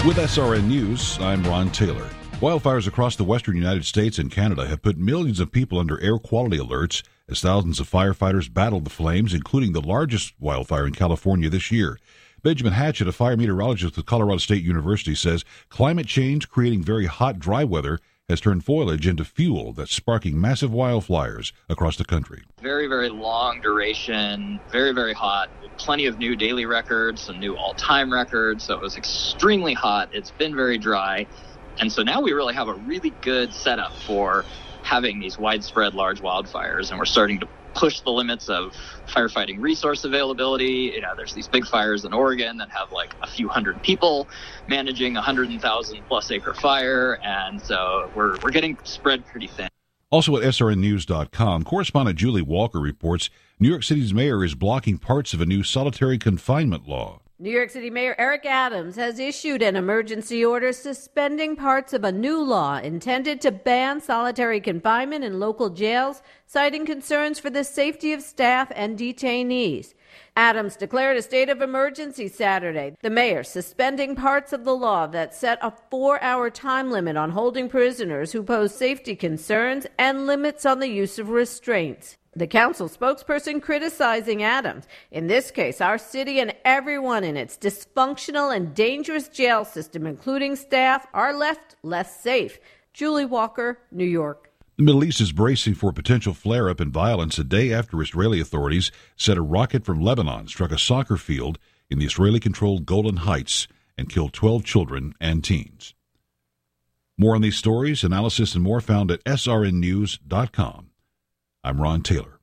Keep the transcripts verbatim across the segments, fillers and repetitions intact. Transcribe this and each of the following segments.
With S R N News, I'm Ron Taylor. Wildfires across the western United States and Canada have put millions of people under air quality alerts as thousands of firefighters battle the flames, including the largest wildfire in California this year. Benjamin Hatchett, a fire meteorologist with Colorado State University, says climate change creating very hot, dry weather has turned foliage into fuel that's sparking massive wildfires across the country. Very, very long duration, very, very hot. Plenty of new daily records, some new all-time records. So it was extremely hot. It's been very dry. And so now we really have a really good setup for having these widespread large wildfires. And we're starting to push the limits of firefighting resource availability. You know, there's these big fires in Oregon that have like a few hundred people managing a hundred thousand plus acre fire. And so we're we're getting spread pretty thin. Also at S R N news dot com, correspondent Julie Walker reports New York City's mayor is blocking parts of a new solitary confinement law. New York City Mayor Eric Adams has issued an emergency order suspending parts of a new law intended to ban solitary confinement in local jails, citing concerns for the safety of staff and detainees. Adams declared a state of emergency Saturday. The mayor suspending parts of the law that set a four-hour time limit on holding prisoners who pose safety concerns and limits on the use of restraints. The council spokesperson criticizing Adams. In this case, our city and everyone in its dysfunctional and dangerous jail system, including staff, are left less safe. Julie Walker, New York. The Middle East is bracing for a potential flare-up in violence a day after Israeli authorities said a rocket from Lebanon struck a soccer field in the Israeli-controlled Golan Heights and killed twelve children and teens. More on these stories, analysis, and more found at S R N news dot com. I'm Ron Taylor.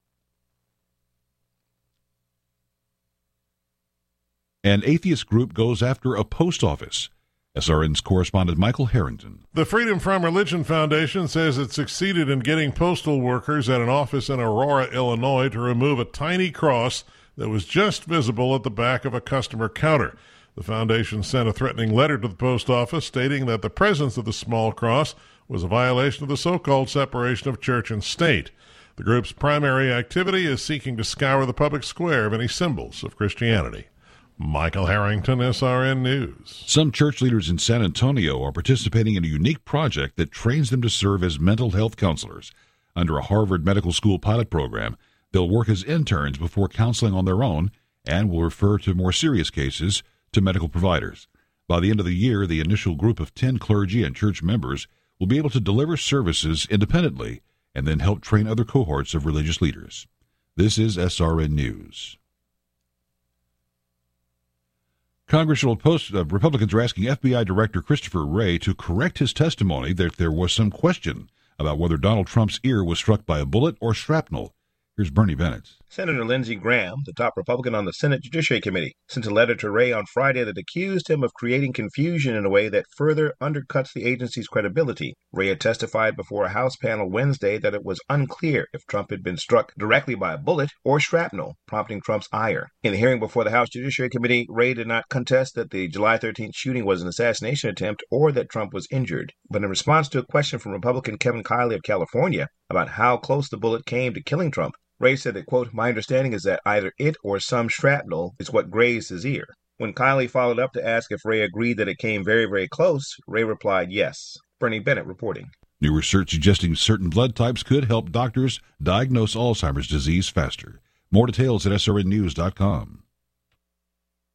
An atheist group goes after a post office. S R N's correspondent Michael Harrington. The Freedom From Religion Foundation says it succeeded in getting postal workers at an office in Aurora, Illinois, to remove a tiny cross that was just visible at the back of a customer counter. The foundation sent a threatening letter to the post office stating that the presence of the small cross was a violation of the so-called separation of church and state. The group's primary activity is seeking to scour the public square of any symbols of Christianity. Michael Harrington, S R N News. Some church leaders in San Antonio are participating in a unique project that trains them to serve as mental health counselors. Under a Harvard Medical School pilot program, they'll work as interns before counseling on their own and will refer to more serious cases to medical providers. By the end of the year, the initial group of ten clergy and church members will be able to deliver services independently and then help train other cohorts of religious leaders. This is S R N News. Congressional Post, uh, Republicans are asking F B I Director Christopher Wray to correct his testimony that there was some question about whether Donald Trump's ear was struck by a bullet or shrapnel. Here's Bernie Bennett. Senator Lindsey Graham, the top Republican on the Senate Judiciary Committee, sent a letter to Wray on Friday that accused him of creating confusion in a way that further undercuts the agency's credibility. Wray had testified before a House panel Wednesday that it was unclear if Trump had been struck directly by a bullet or shrapnel, prompting Trump's ire. In the hearing before the House Judiciary Committee, Wray did not contest that the July thirteenth shooting was an assassination attempt or that Trump was injured. But in response to a question from Republican Kevin Kiley of California about how close the bullet came to killing Trump, Wray said that, quote, "My understanding is that either it or some shrapnel is what grazed his ear." When Kiley followed up to ask if Wray agreed that it came very, very close, Wray replied yes. Bernie Bennett reporting. New research suggesting certain blood types could help doctors diagnose Alzheimer's disease faster. More details at S R N news dot com.